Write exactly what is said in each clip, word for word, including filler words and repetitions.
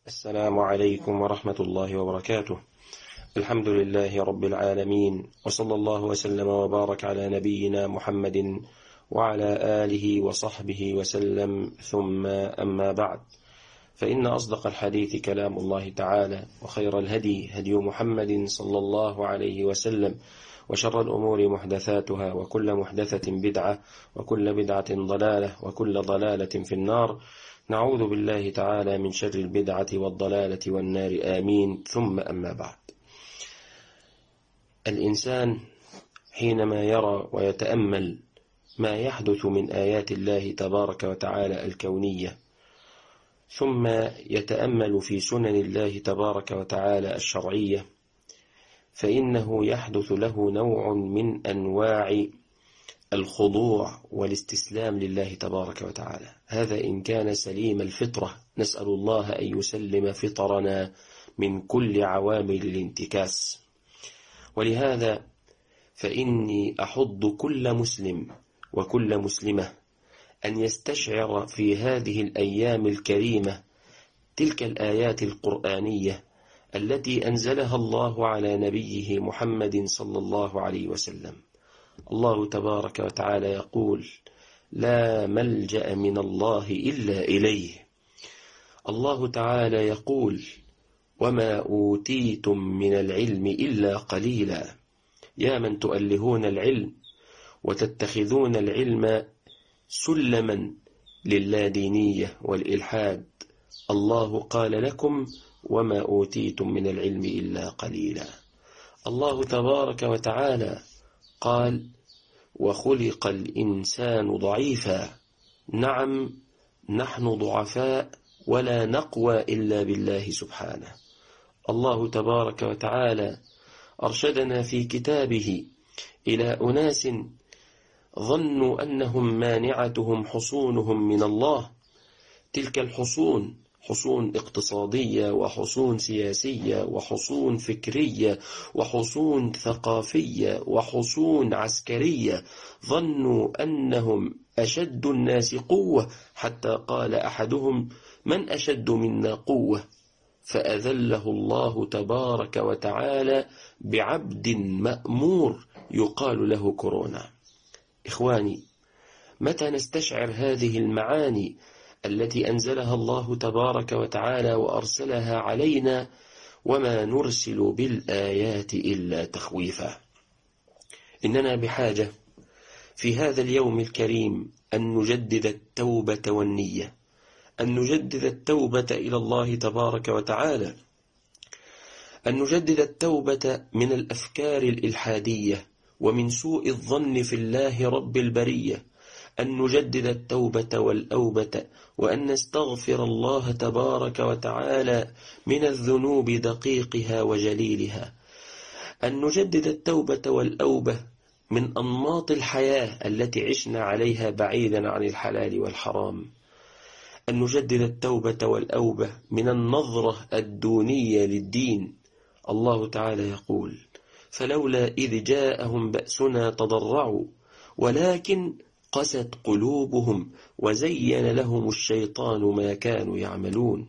السلام عليكم ورحمة الله وبركاته. الحمد لله رب العالمين، وصلى الله وسلم وبارك على نبينا محمد وعلى آله وصحبه وسلم، ثم أما بعد، فإن أصدق الحديث كلام الله تعالى، وخير الهدي هدي محمد صلى الله عليه وسلم، وشر الأمور محدثاتها، وكل محدثة بدعة، وكل بدعة ضلالة، وكل ضلالة في النار. نعوذ بالله تعالى من شر البدعة والضلالة والنار، آمين. ثم أما بعد، الإنسان حينما يرى ويتأمل ما يحدث من آيات الله تبارك وتعالى الكونية، ثم يتأمل في سنن الله تبارك وتعالى الشرعية، فإنه يحدث له نوع من أنواع الخضوع والاستسلام لله تبارك وتعالى. هذا إن كان سليم الفطرة، نسأل الله أن يسلم فطرنا من كل عوامل الانتكاس. ولهذا فإني أحض كل مسلم وكل مسلمة أن يستشعر في هذه الأيام الكريمة تلك الآيات القرآنية التي أنزلها الله على نبيه محمد صلى الله عليه وسلم. الله تبارك وتعالى يقول: لا ملجأ من الله إلا إليه. الله تعالى يقول: وما أوتيتم من العلم إلا قليلا. يا من تؤلهون العلم وتتخذون العلم سلما للادينية والإلحاد، الله قال لكم: وما أوتيتم من العلم إلا قليلا. الله تبارك وتعالى قال: وخلق الإنسان ضعيفا. نعم، نحن ضعفاء ولا نقوى إلا بالله سبحانه. الله تبارك وتعالى أرشدنا في كتابه إلى أناس ظنوا أنهم مانعتهم حصونهم من الله. تلك الحصون حصون اقتصادية، وحصون سياسية، وحصون فكرية، وحصون ثقافية، وحصون عسكرية. ظنوا أنهم أشد الناس قوة، حتى قال أحدهم: من أشد منا قوة؟ فأذله الله تبارك وتعالى بعبد مأمور يقال له كورونا. إخواني، متى نستشعر هذه المعاني التي أنزلها الله تبارك وتعالى وأرسلها علينا؟ وما نرسل بالآيات إلا تخويفا. إننا بحاجة في هذا اليوم الكريم أن نجدد التوبة والنية، أن نجدد التوبة إلى الله تبارك وتعالى، أن نجدد التوبة من الأفكار الإلحادية ومن سوء الظن في الله رب البرية، أن نجدد التوبة والأوبة، وأن نستغفر الله تبارك وتعالى من الذنوب دقيقها وجليلها، أن نجدد التوبة والأوبة من أنماط الحياة التي عشنا عليها بعيدا عن الحلال والحرام، أن نجدد التوبة والأوبة من النظرة الدونية للدين. الله تعالى يقول: فلولا إذ جاءهم بأسنا تضرعوا ولكن قست قلوبهم وزين لهم الشيطان ما كانوا يعملون.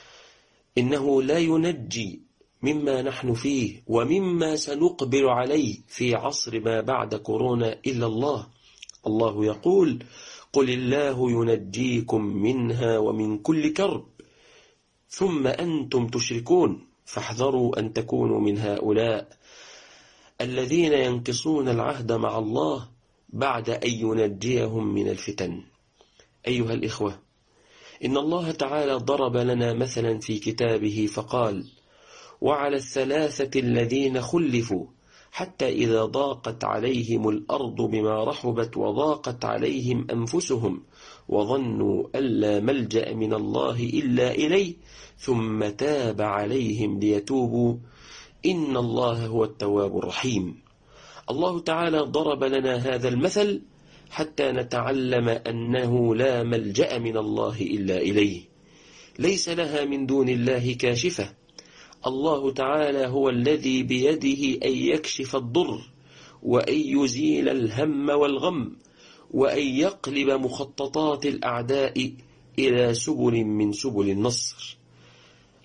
إنه لا ينجي مما نحن فيه ومما سنقبل عليه في عصر ما بعد كورونا إلا الله. الله يقول: قل الله ينجيكم منها ومن كل كرب ثم أنتم تشركون. فاحذروا أن تكونوا من هؤلاء الذين ينقصون العهد مع الله بعد أن ينجيهم من الفتن. أيها الإخوة، إن الله تعالى ضرب لنا مثلا في كتابه فقال: وعلى الثلاثة الذين خلفوا حتى إذا ضاقت عليهم الأرض بما رحبت وضاقت عليهم أنفسهم وظنوا أن لا ملجأ من الله إلا إليه ثم تاب عليهم ليتوبوا إن الله هو التواب الرحيم. الله تعالى ضرب لنا هذا المثل حتى نتعلم أنه لا ملجأ من الله إلا إليه، ليس لها من دون الله كاشفة. الله تعالى هو الذي بيده أن يكشف الضر، وأن يزيل الهم والغم، وأن يقلب مخططات الأعداء إلى سبل من سبل النصر.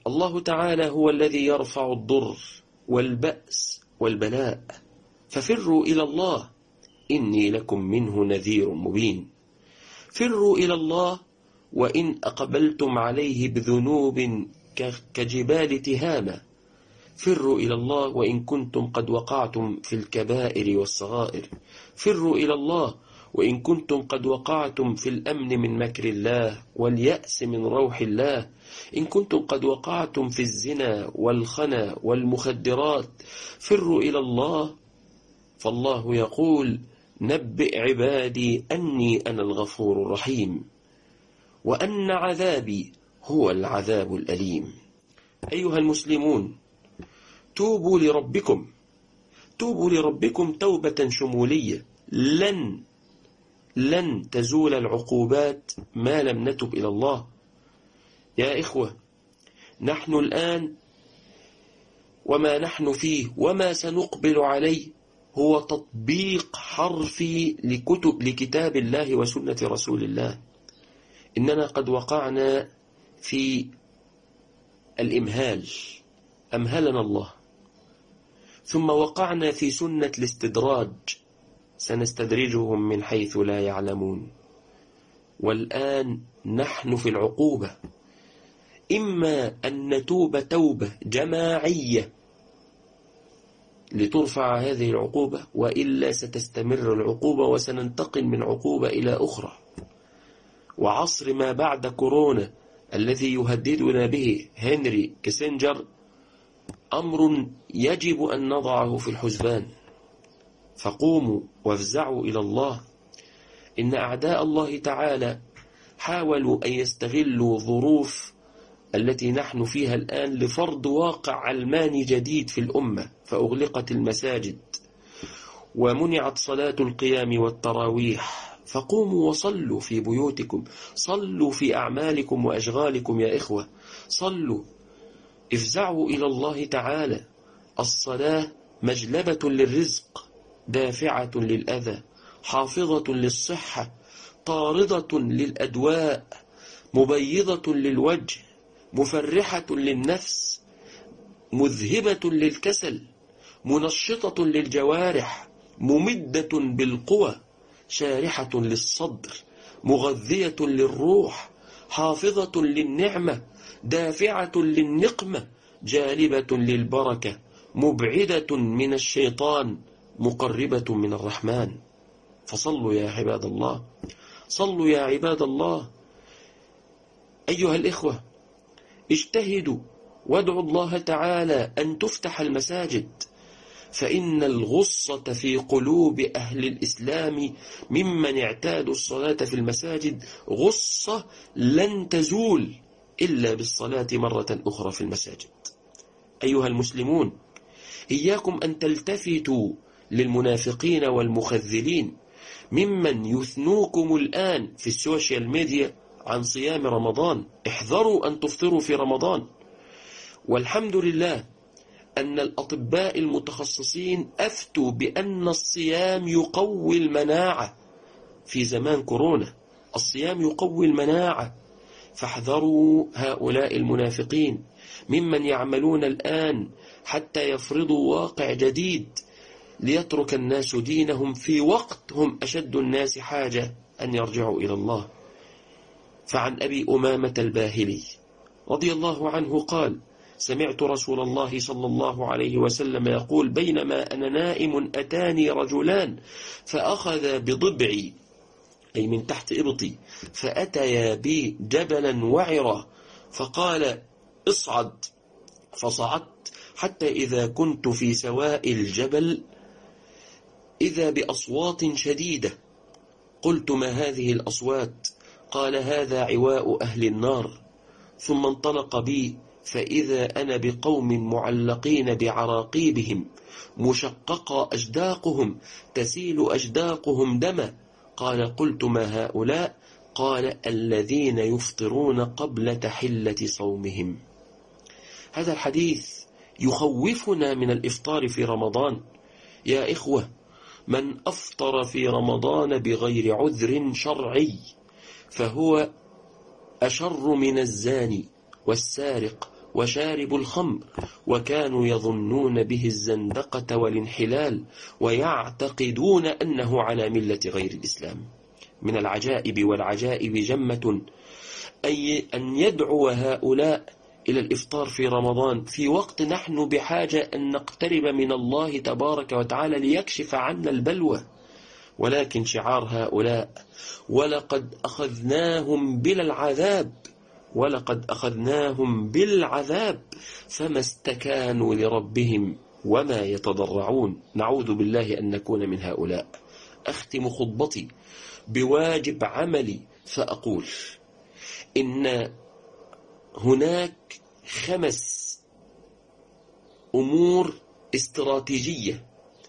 الله تعالى هو الذي يرفع الضر والبأس والبلاء، ففروا إلى الله إني لكم منه نذير مبين. فروا إلى الله وإن أقبلتم عليه بذنوب كجبال تهامة. فروا إلى الله وإن كنتم قد وقعتم في الكبائر والصغائر. فروا إلى الله وإن كنتم قد وقعتم في الأمن من مكر الله واليأس من روح الله. إن كنتم قد وقعتم في الزنا والخنا والمخدرات. فروا إلى الله، فالله يقول نبئ عبادي أني أنا الغفور الرحيم وأن عذابي هو العذاب الأليم. أيها المسلمون، توبوا لربكم، توبوا لربكم توبة شمولية. لن لن تزول العقوبات ما لم نتب إلى الله. يا إخوة، نحن الآن وما نحن فيه وما سنقبل عليه هو تطبيق حرفي لكتب لكتاب الله وسنة رسول الله. إننا قد وقعنا في الإمهال، أمهلنا الله، ثم وقعنا في سنة الاستدراج، سنستدرجهم من حيث لا يعلمون. والآن نحن في العقوبة، إما أن نتوب توبة جماعية لترفع هذه العقوبة، وإلا ستستمر العقوبة وسننتقل من عقوبة إلى أخرى. وعصر ما بعد كورونا الذي يهددنا به هنري كيسنجر أمر يجب أن نضعه في الحسبان. فقوموا وافزعوا إلى الله. إن أعداء الله تعالى حاولوا أن يستغلوا ظروف التي نحن فيها الآن لفرض واقع علماني جديد في الأمة، فأغلقت المساجد ومنعت صلاة القيام والتراويح. فقوموا وصلوا في بيوتكم، صلوا في أعمالكم وأشغالكم يا إخوة، صلوا، افزعوا إلى الله تعالى. الصلاة مجلبة للرزق، دافعة للأذى، حافظة للصحة، طاردة للأدواء، مبيضة للوجه، مفرحة للنفس، مذهبة للكسل، منشطة للجوارح، ممدة بالقوى، شارحة للصدر، مغذية للروح، حافظة للنعمة، دافعة للنقمة، جالبة للبركة، مبعدة من الشيطان، مقربة من الرحمن. فصلوا يا عباد الله، صلوا يا عباد الله. أيها الإخوة، اجتهدوا وادعوا الله تعالى أن تفتح المساجد، فإن الغصة في قلوب أهل الإسلام ممن اعتادوا الصلاة في المساجد غصة لن تزول إلا بالصلاة مرة أخرى في المساجد. أيها المسلمون، إياكم أن تلتفتوا للمنافقين والمخذلين ممن يثنوكم الآن في السوشيال ميديا عن صيام رمضان. احذروا أن تفطروا في رمضان. والحمد لله أن الأطباء المتخصصين أفتوا بأن الصيام يقوي المناعة في زمان كورونا، الصيام يقوي المناعة. فاحذروا هؤلاء المنافقين ممن يعملون الآن حتى يفرضوا واقع جديد ليترك الناس دينهم في وقت هم أشد الناس حاجة أن يرجعوا إلى الله. فعن أبي أمامة الباهلي رضي الله عنه قال: سمعت رسول الله صلى الله عليه وسلم يقول: بينما أنا نائم أتاني رجلان فأخذ بضبعي، أي من تحت إبطي، فأتيا بي جبلا وعرا، فقال: اصعد. فصعدت حتى إذا كنت في سواء الجبل إذا بأصوات شديدة. قلت: ما هذه الأصوات؟ قال: هذا عواء أهل النار. ثم انطلق بي فإذا أنا بقوم معلقين بعراقيبهم مشققة أجداقهم تسيل أجداقهم دما. قال: قلت: ما هؤلاء؟ قال: الذين يفطرون قبل تحلة صومهم. هذا الحديث يخوفنا من الإفطار في رمضان. يا إخوة، من أفطر في رمضان بغير عذر شرعي فهو أشر من الزاني والسارق وشارب الخمر، وكانوا يظنون به الزندقة والانحلال ويعتقدون أنه على ملة غير الإسلام. من العجائب والعجائب جمة أي أن يدعو هؤلاء إلى الإفطار في رمضان في وقت نحن بحاجة أن نقترب من الله تبارك وتعالى ليكشف عنا البلوى، ولكن شعار هؤلاء ولقد أخذناهم بلا العذاب ولقد أخذناهم بالعذاب فما استكانوا لربهم وما يتضرعون. نعوذ بالله أن نكون من هؤلاء. أختم خطبتي بواجب عملي فأقول إن هناك خمس أمور استراتيجية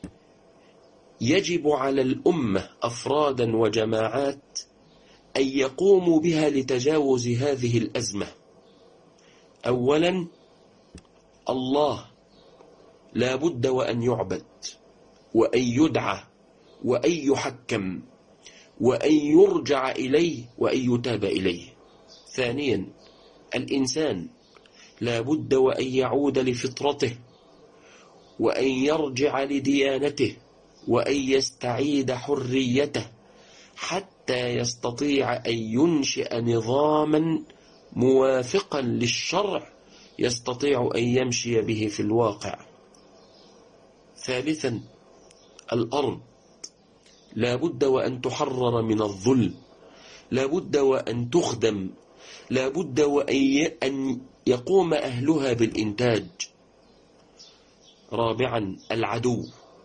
يجب على الأمة أفرادا وجماعات أن يقوموا بها لتجاوز هذه الأزمة. أولا، الله لا بد وأن يعبد وأن يدعى وأن يحكم وأن يرجع إليه وأن يتاب إليه. ثانيا، الإنسان لا بد وأن يعود لفطرته وأن يرجع لديانته وأن يستعيد حريته حتى يستطيع أن ينشئ نظاما موافقا للشرع يستطيع أن يمشي به في الواقع. ثالثا، الأرض لا بد وأن تحرر من الظلم، لا بد وأن تخدم، لا بد وأن يقوم أهلها بالإنتاج. رابعا، العدو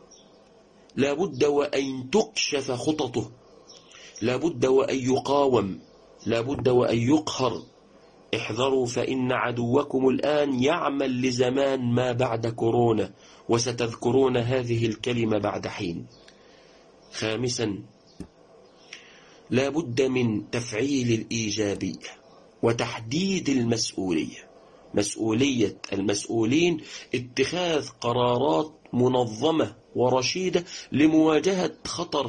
لا بد وأن تكشف خططه، لا بد وأن يقاوم، لا بد وأن يقهر. احذروا فإن عدوكم الآن يعمل لزمان ما بعد كورونا، وستذكرون هذه الكلمة بعد حين. خامسا، لا بد من تفعيل الإيجابية وتحديد المسؤولية. مسؤولية المسؤولين اتخاذ قرارات منظمة ورشيدة لمواجهة خطر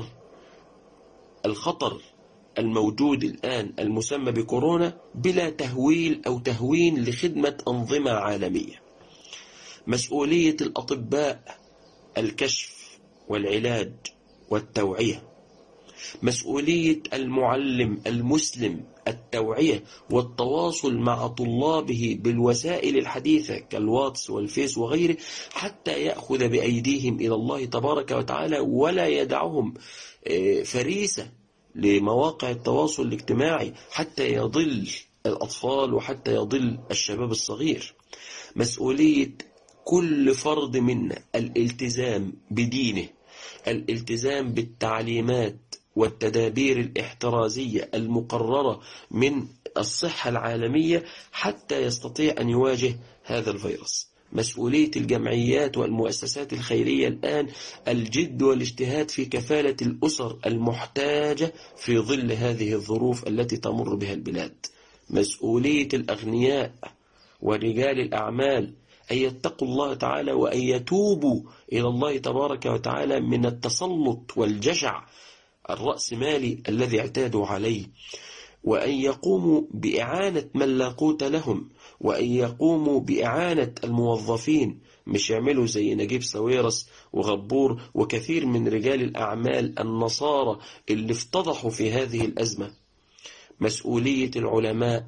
الخطر الموجود الآن المسمى بكورونا بلا تهويل أو تهوين لخدمة أنظمة عالمية. مسؤولية الأطباء الكشف والعلاج والتوعية. مسؤولية المعلم المسلم التوعية والتواصل مع طلابه بالوسائل الحديثة كالواتس والفيس وغيره حتى يأخذ بأيديهم إلى الله تبارك وتعالى ولا يدعهم فريسة لمواقع التواصل الاجتماعي حتى يضل الأطفال وحتى يضل الشباب الصغير. مسؤولية كل فرد منا الالتزام بدينه، الالتزام بالتعليمات والتدابير الاحترازية المقررة من الصحة العالمية حتى يستطيع أن يواجه هذا الفيروس. مسؤولية الجمعيات والمؤسسات الخيرية الآن الجد والاجتهاد في كفالة الأسر المحتاجة في ظل هذه الظروف التي تمر بها البلاد. مسؤولية الأغنياء ورجال الأعمال أن يتقوا الله تعالى وأن يتوبوا إلى الله تبارك وتعالى من التسلط والجشع الرأسمالي الذي اعتادوا عليه، وأن يقوموا بإعانة من لا قوت لهم، وأن يقوموا بإعانة الموظفين، مش يعملوا زي نجيب ساويرس وغبور وكثير من رجال الأعمال النصارى اللي افتضحوا في هذه الأزمة. مسؤولية العلماء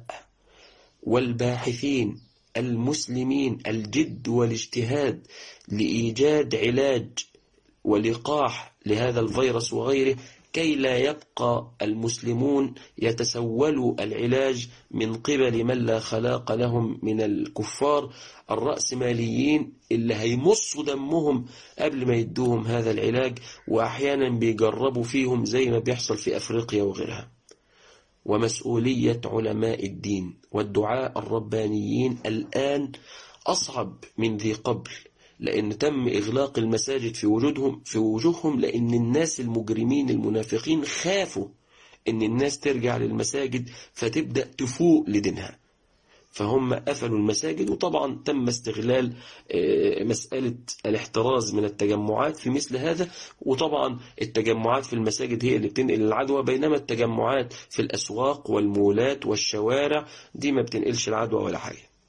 والباحثين المسلمين الجد والاجتهاد لإيجاد علاج ولقاح لهذا الفيروس وغيره كي لا يبقى المسلمون يتسولوا العلاج من قبل من لا خلاق لهم من الكفار الرأسماليين اللي هيمصوا دمهم قبل ما يدوهم هذا العلاج، وأحيانا بيجربوا فيهم زي ما بيحصل في أفريقيا وغيرها. ومسؤولية علماء الدين والدعاء الربانيين الآن أصعب من ذي قبل، لأن تم إغلاق المساجد في وجودهم في وجوههم لأن الناس المجرمين المنافقين خافوا أن الناس ترجع للمساجد فتبدأ تفوق لدينها، فهم قفلوا المساجد. وطبعا تم استغلال مسألة الاحتراز من التجمعات في مثل هذا، وطبعا التجمعات في المساجد هي اللي بتنقل العدوى، بينما التجمعات في الأسواق والمولات والشوارع دي ما بتنقلش العدوى ولا حاجة.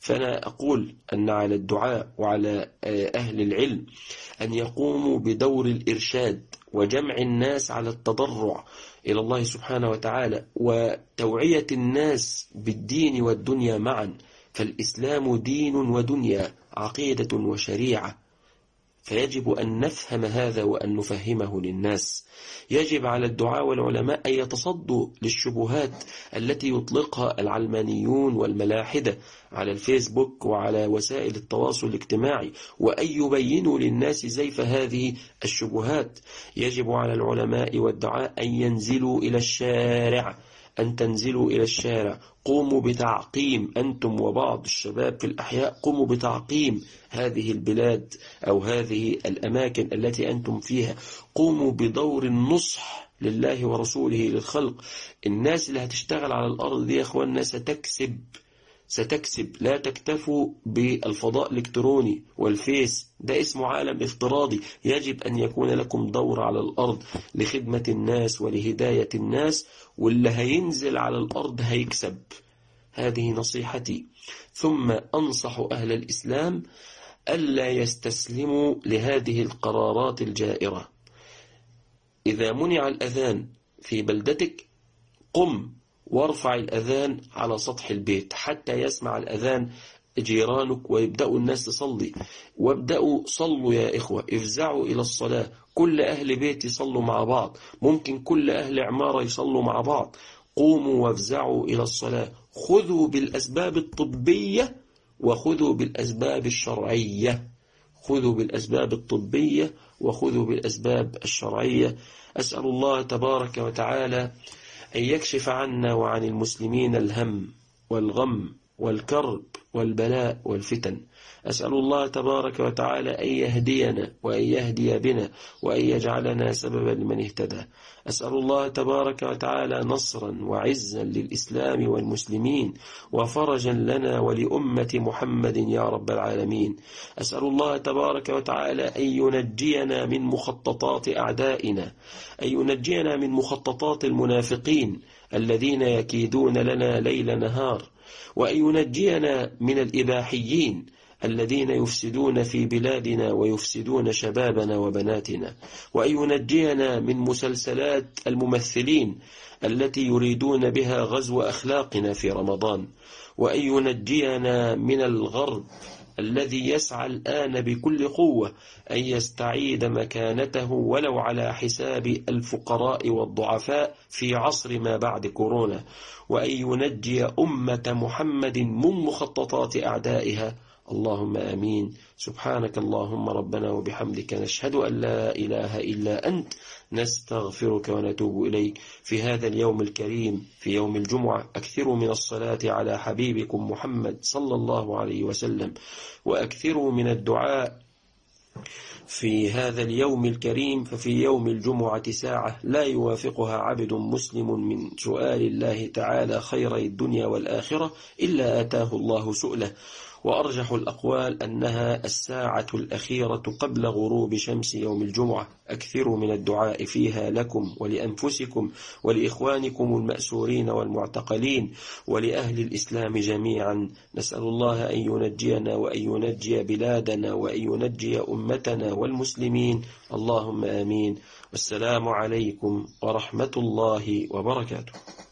فأنا أقول أن على الدعاء وعلى أهل العلم أن يقوموا بدور الإرشاد وجمع الناس على التضرع إلى الله سبحانه وتعالى وتوعية الناس بالدين والدنيا معا، فالإسلام دين ودنيا، عقيدة وشريعة، فيجب أن نفهم هذا وأن نفهمه للناس. يجب على الدعاء والعلماء أن يتصدوا للشبهات التي يطلقها العلمانيون والملاحدة على الفيسبوك وعلى وسائل التواصل الاجتماعي، وأن يبينوا للناس زيف هذه الشبهات. يجب على العلماء والدعاء أن ينزلوا إلى الشارع، أن تنزلوا إلى الشارع، قوموا بتعقيم أنتم وبعض الشباب في الأحياء، قوموا بتعقيم هذه البلاد أو هذه الأماكن التي أنتم فيها، قوموا بدور النصح لله ورسوله للخلق. الناس اللي هتشتغل على الأرض دي يا أخواننا ستكسب ستكسب لا تكتفوا بالفضاء الإلكتروني والفيس، ده اسمه عالم افتراضي. يجب أن يكون لكم دور على الأرض لخدمة الناس ولهداية الناس، واللي هينزل على الأرض هيكسب. هذه نصيحتي. ثم أنصح أهل الإسلام ألا يستسلموا لهذه القرارات الجائرة. إذا منع الأذان في بلدتك قم وارفع الأذان على سطح البيت حتى يسمع الأذان جيرانك ويبدأوا الناس تصلي. وابدأوا صلوا يا إخوة، افزعوا إلى الصلاة، كل أهل بيت يصلوا مع بعض، ممكن كل أهل عمارة يصلوا مع بعض. قوموا وافزعوا إلى الصلاة، خذوا بالأسباب الطبية وخذوا بالأسباب الشرعية، خذوا بالأسباب الطبية وخذوا بالأسباب الشرعية. أسأل الله تبارك وتعالى أن يكشف عنا وعن المسلمين الهم والغم والكرب والبلاء والفتن. أسأل الله تبارك وتعالى أن يهدينا وأن يهدي بنا وأن يجعلنا سببا لمن اهتدى. أسأل الله تبارك وتعالى نصرا وعزا للإسلام والمسلمين وفرجا لنا ولأمة محمد يا رب العالمين. أسأل الله تبارك وتعالى أن ينجينا من مخططات أعدائنا، أن ينجينا من مخططات المنافقين الذين يكيدون لنا ليل نهار، وأن ينجينا من الإباحيين الذين يفسدون في بلادنا ويفسدون شبابنا وبناتنا، وأن ينجينا من مسلسلات الممثلين التي يريدون بها غزو أخلاقنا في رمضان، وأن ينجينا من الغرب الذي يسعى الآن بكل قوة أن يستعيد مكانته ولو على حساب الفقراء والضعفاء في عصر ما بعد كورونا، وأن ينجي أمة محمد من مخططات أعدائها. اللهم آمين. سبحانك اللهم ربنا وبحمدك، نشهد أن لا إله إلا أنت، نستغفرك ونتوب إليك. في هذا اليوم الكريم، في يوم الجمعة، أكثروا من الصلاة على حبيبكم محمد صلى الله عليه وسلم، وأكثروا من الدعاء في هذا اليوم الكريم. ففي يوم الجمعة ساعة لا يوافقها عبد مسلم من سؤال الله تعالى خيري الدنيا والآخرة إلا آتاه الله سؤله. وأرجح الأقوال أنها الساعة الأخيرة قبل غروب شمس يوم الجمعة. أكثروا من الدعاء فيها لكم ولأنفسكم ولإخوانكم المأسورين والمعتقلين ولأهل الإسلام جميعا. نسأل الله أن ينجينا وأن ينجي بلادنا وأن ينجي أمتنا والمسلمين. اللهم آمين. والسلام عليكم ورحمة الله وبركاته.